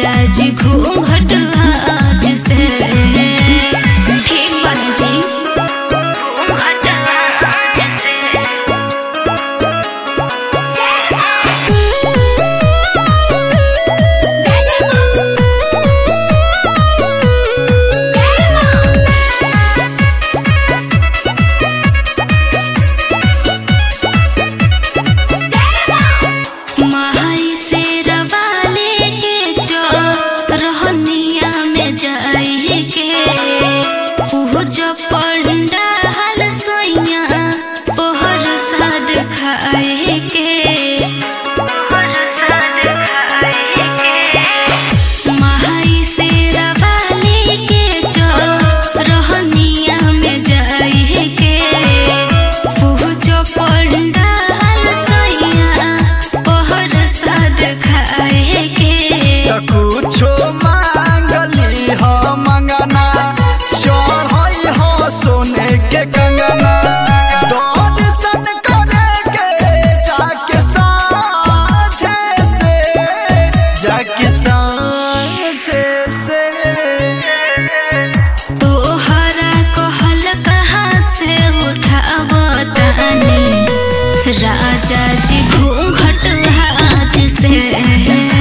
राजा जी घूंघट आज से ठीक बन जी घूंघट आज से। माई से रवाले के जो रहनिया में जाई के पूजा पंडाल सैया ओहर साद खाए के ओहर साद खाए के। माई से रवाले के जो रहनिया में जाई के पूजा पंडाल सैया ओहर साद खाए के। कुछो मांगली हो मंगना चढ़ई हो सोने के कंगना दर्शन करे के जाके साँझे से तोहरा कहल कहाँ से उठावतानी राजा जी घूंघट आज से।